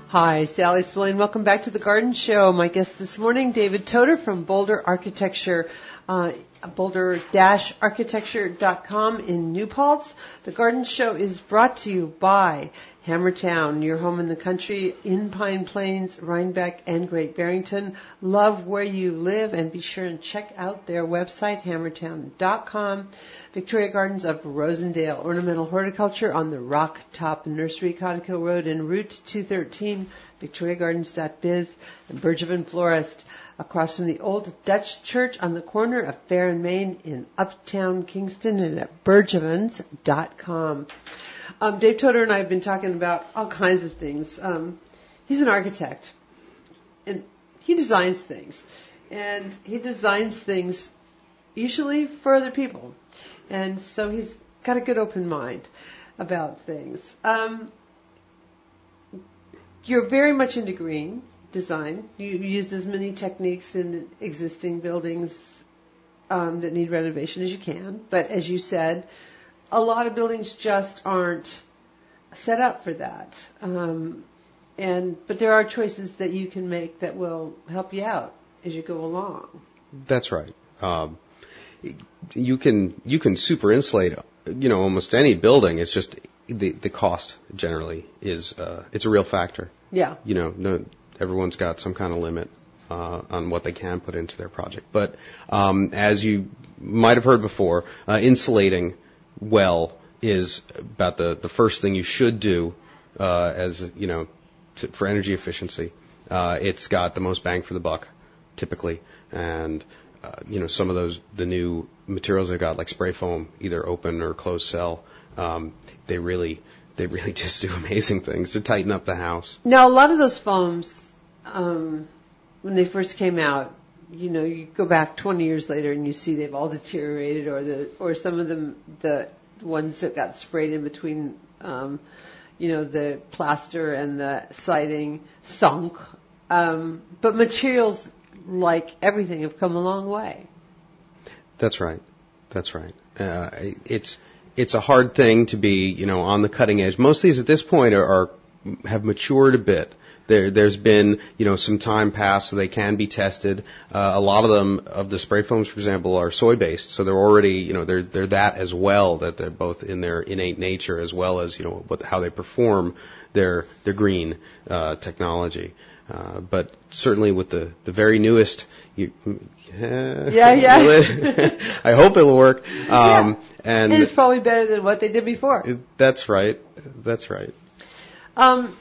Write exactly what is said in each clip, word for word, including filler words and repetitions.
Hi, Sally Spillane. Welcome back to the Garden Show. My guest this morning, David Toder from Boulder Architecture, uh, boulder dash architecture dot com in New Paltz. The Garden Show is brought to you by Hammertown, your home in the country in Pine Plains, Rhinebeck, and Great Barrington. Love where you live, and be sure and check out their website, hammertown dot com. Victoria Gardens of Rosendale, ornamental horticulture on the Rock Top Nursery, Cottico Road, and Route two thirteen, victoria gardens dot biz, and Bergevin Florist, across from the old Dutch church on the corner of Fair and Main in Uptown Kingston, and at bergevins dot com. Um, Dave Toder and I have been talking about all kinds of things. Um, he's an architect, and he designs things. And he designs things usually for other people. And so he's got a good open mind about things. Um, you're very much into green design. You use as many techniques in existing buildings um, that need renovation as you can. But as you said, a lot of buildings just aren't set up for that. Um, and but there are choices that you can make that will help you out as you go along. That's right. Um, you can you can super insulate, you know, almost any building. It's just the the cost generally is uh, it's a real factor. Yeah. You know, no, everyone's got some kind of limit uh, on what they can put into their project. But um, as you might have heard before, uh, insulating well is about the, the first thing you should do uh, as, you know, to, for energy efficiency. Uh, it's got the most bang for the buck, typically. And, uh, you know, some of those, the new materials they've got, like spray foam, either open or closed cell, um, they really, they really just do amazing things to tighten up the house. Now, a lot of those foams, um, when they first came out, you know, you go back twenty years later and you see they've all deteriorated, or the or some of them, the ones that got sprayed in between, um, you know, the plaster and the siding sunk. Um, but materials, like everything, have come a long way. That's right. That's right. Uh, it's it's a hard thing to be, you know, on the cutting edge. Most of these at this point are, are have matured a bit. There, there's been, you know, some time passed, so they can be tested. Uh, a lot of them, of the spray foams, for example, are soy-based, so they're already, you know, they're they're that as well. That they're both in their innate nature as well as, you know, what how they perform their their green uh, technology. Uh, but certainly with the, the very newest, you, uh, yeah, yeah. I hope it'll work. Um, yeah. And it's probably better than what they did before. That's right. That's right. Um.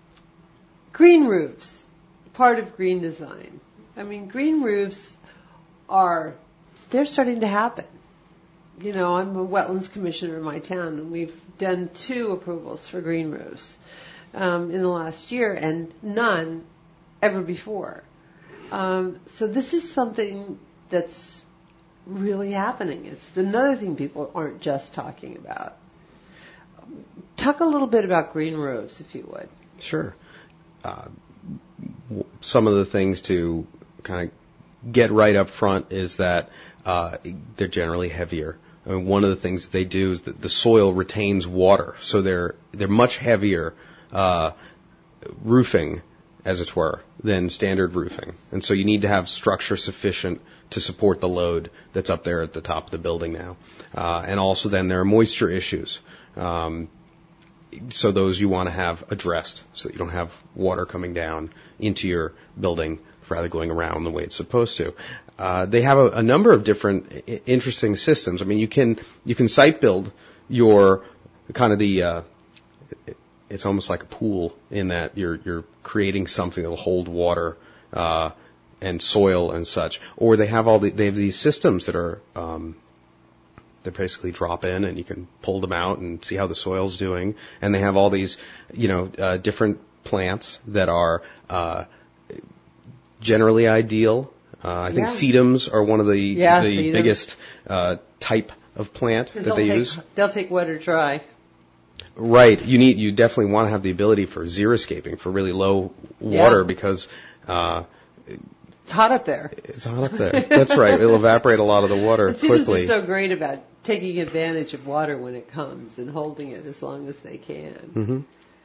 Green roofs, part of green design. I mean, green roofs are, they're starting to happen. You know, I'm a wetlands commissioner in my town, and we've done two approvals for green roofs um, in the last year, and none ever before. Um, so this is something that's really happening. It's another thing people aren't just talking about. Talk a little bit about green roofs, if you would. Sure. Uh, w- some of the things to kind of get right up front is that uh, they're generally heavier. I mean, one of the things that they do is that the soil retains water, so they're they're much heavier uh, roofing, as it were, than standard roofing. And so you need to have structure sufficient to support the load that's up there at the top of the building now. Uh, and also then there are moisture issues. Um, So those you want to have addressed so that you don't have water coming down into your building rather going around the way it's supposed to. Uh, they have a, a number of different I- interesting systems. I mean, you can you can site build your kind of the uh, it's almost like a pool in that you're you're creating something that'll hold water uh, and soil and such. Or they have all the, they have these systems that are um, they basically drop in and you can pull them out and see how the soil's doing. And they have all these, you know, uh, different plants that are uh, generally ideal. Uh, I think yeah. sedums are one of the yeah, the sedum. biggest uh, type of plant that they take, use. They'll take wet or dry. Right. You need you definitely want to have the ability for xeriscaping, for really low water, yeah. because uh, it's hot up there. It's hot up there. That's right. It'll evaporate a lot of the water and quickly. Sedums are so great about taking advantage of water when it comes and holding it as long as they can. Mm-hmm.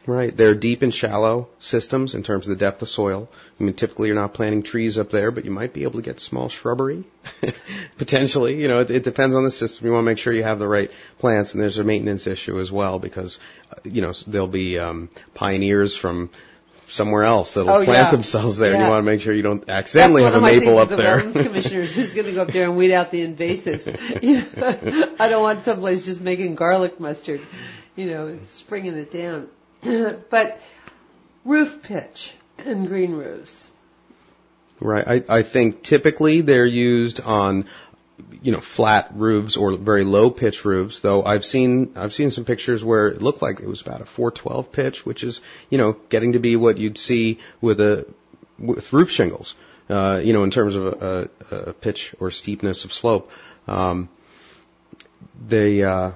Right. They're deep and shallow systems in terms of the depth of soil. I mean, typically you're not planting trees up there, but you might be able to get small shrubbery. Potentially. You know, it, it depends on the system. You want to make sure you have the right plants, and there's a maintenance issue as well because, uh, you know, there'll be um, pioneers from somewhere else that'll oh, plant yeah. themselves there. Yeah. And you want to make sure you don't accidentally That's have a maple up there. there. That's one of my things as a wetlands commissioner who's going to go up there and weed out the invasives. You know, I don't want someplace just making garlic mustard, you know, springing it down. But roof pitch and green roofs. Right. I, I think typically they're used on, you know, flat roofs or very low pitch roofs, though I've seen, I've seen some pictures where it looked like it was about a four twelve pitch, which is, you know, getting to be what you'd see with a, with roof shingles, uh, you know, in terms of a, a, a pitch or steepness of slope. Um, they, uh,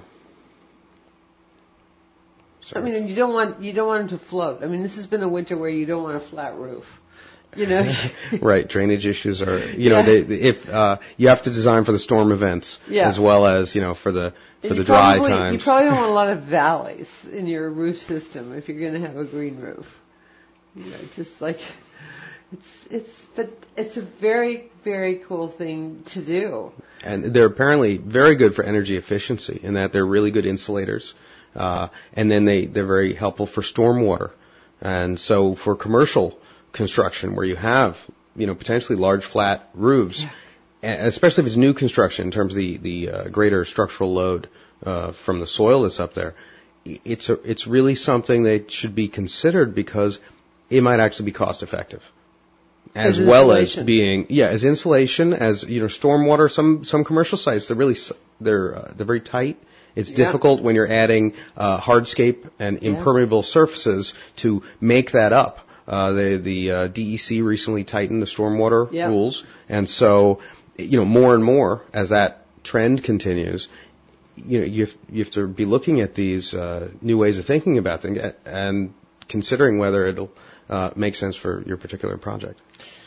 Sorry. I mean, you don't want you don't want them to float. I mean, this has been a winter where you don't want a flat roof. You know, right? Drainage issues are, you know, yeah. they, if uh, you have to design for the storm events yeah. as well as, you know, for the for and the dry probably, times. You probably don't want a lot of valleys in your roof system if you're going to have a green roof. You know, just like it's it's but it's a very very cool thing to do. And they're apparently very good for energy efficiency in that they're really good insulators. Uh, and then they, they're very helpful for stormwater. And so for commercial construction where you have, you know, potentially large flat roofs, yeah. especially if it's new construction in terms of the, the uh, greater structural load uh, from the soil that's up there, it's a, it's really something that should be considered because it might actually be cost effective. As, as well as being, yeah, as insulation, as, you know, stormwater, some, some commercial sites, they're really, they're, uh, they're very tight. It's yeah. difficult when you're adding uh, hardscape and impermeable yeah. surfaces to make that up. Uh, the the uh, D E C recently tightened the stormwater yeah. rules, and so you know more and more as that trend continues, you know you have, you have to be looking at these uh, new ways of thinking about things and considering whether it'll uh, make sense for your particular project.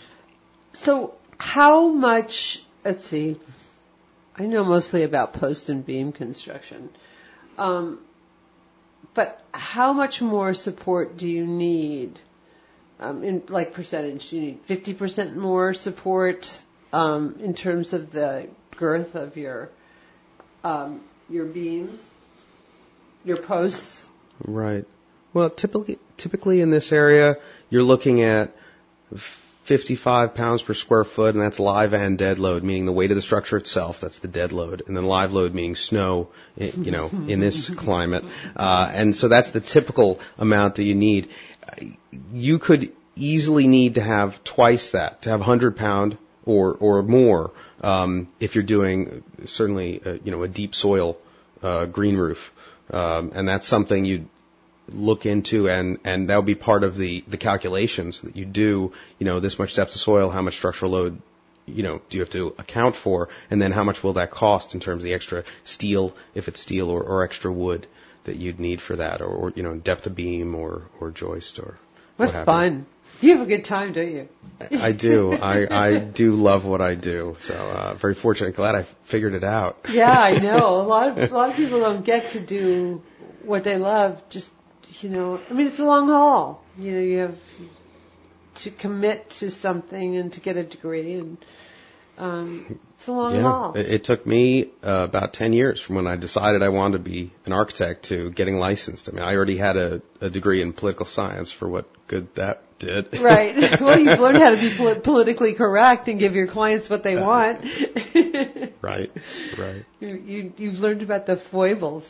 So, how much? Let's see. I know mostly about post and beam construction. Um, but how much more support do you need? Um, in like percentage, do you need fifty percent more support um, in terms of the girth of your um, your beams, your posts? Right. Well, typically, typically in this area, you're looking at fifty-five pounds per square foot, and that's live and dead load, meaning the weight of the structure itself, that's the dead load, and then live load meaning snow, you know, in this climate. Uh, and so that's the typical amount that you need. You could easily need to have twice that, to have one hundred pound or, or more, um, if you're doing certainly, uh, you know, a deep soil, uh, green roof. Um, and that's something you'd look into, and, and that would be part of the, the calculations that you do, you know, this much depth of soil, how much structural load, you know, do you have to account for, and then how much will that cost in terms of the extra steel, if it's steel, or, or extra wood that you'd need for that, or, or you know, depth of beam, or, or joist, or what, what fun. You have a good time, don't you? I do. I, I do love what I do. So, uh, very fortunate. Glad I figured it out. Yeah, I know. A lot of, a lot of people don't get to do what they love, just, you know, I mean, it's a long haul. You know, you have to commit to something and to get a degree, and um, it's a long yeah, haul. It, it took me uh, about ten years from when I decided I wanted to be an architect to getting licensed. I mean, I already had a, a degree in political science, for what good that did. Right. Well, you've learned how to be pol- politically correct and give your clients what they want. Right, right. You, you, you've learned about the foibles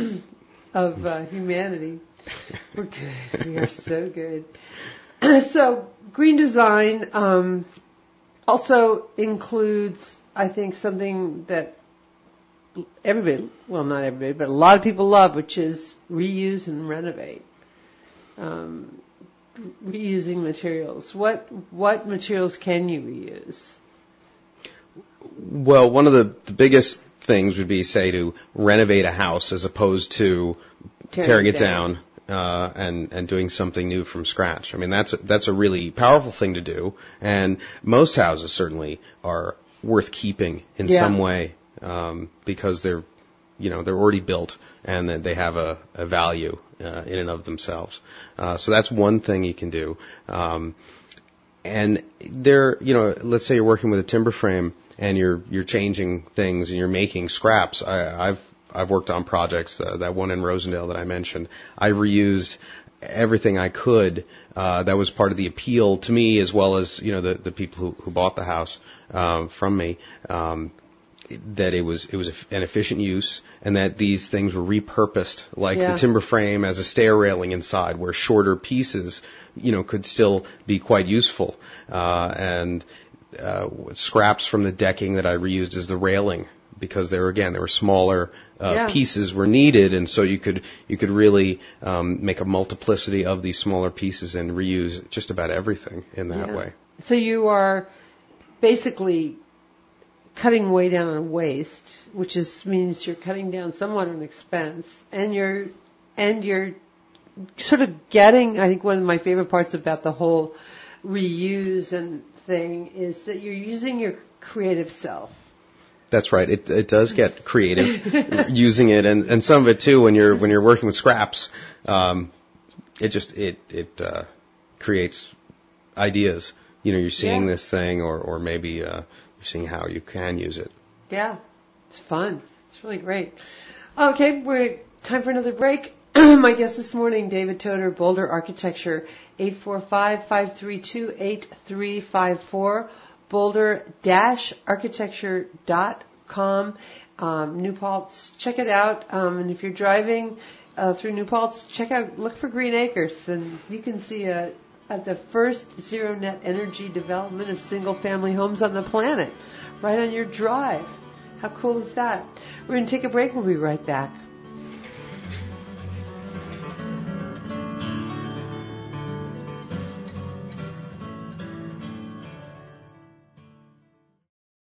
of uh, humanity. We're good. We are so good. So, green design um, also includes, I think, something that everybody, well, not everybody, but a lot of people love, which is reuse and renovate. Um, reusing materials. What what materials can you reuse? Well, one of the, the biggest things would be, say, to renovate a house as opposed to tearing, tearing it down, down uh, and and doing something new from scratch. I mean, that's a, that's a really powerful thing to do, and most houses certainly are worth keeping in yeah. some way um, because they're you know, they're already built and that they have a, a value uh, in and of themselves. Uh, so that's one thing you can do. Um, and there, you know, let's say you're working with a timber frame and you're you're changing things and you're making scraps. I, I've I've worked on projects, uh, that one in Rosendale that I mentioned. I reused everything I could. Uh, that was part of the appeal to me, as well as, you know, the, the people who, who bought the house um, from me. Um, that it was it was an efficient use, and that these things were repurposed, like yeah. the timber frame as a stair railing inside, where shorter pieces, you know, could still be quite useful. Uh, and uh, scraps from the decking that I reused as the railing, because they were, again, they were smaller uh, yeah. pieces were needed, and so you could you could really um, make a multiplicity of these smaller pieces and reuse just about everything in that yeah. way. So you are basically cutting way down on waste, which is means you're cutting down somewhat on expense, and you're and you're sort of getting. I think one of my favorite parts about the whole reuse and thing is that you're using your creative self. That's right. It it does get creative using it, and, and some of it too. When you're when you're working with scraps, um, it just it it uh, creates ideas. You know, you're seeing yeah. this thing, or or maybe uh, you're seeing how you can use it. Yeah, it's fun. It's really great. Okay, we're time for another break. My guest this morning, David Toder, Boulder Architecture, eight four five, five three two, eight three five four. boulder dash architecture dot com. Um, New Paltz, check it out. Um, and if you're driving uh, through New Paltz, check out, look for Green Acres, and you can see a, a, the first zero net energy development of single-family homes on the planet, right on your drive. How cool is that? We're going to take a break. We'll be right back.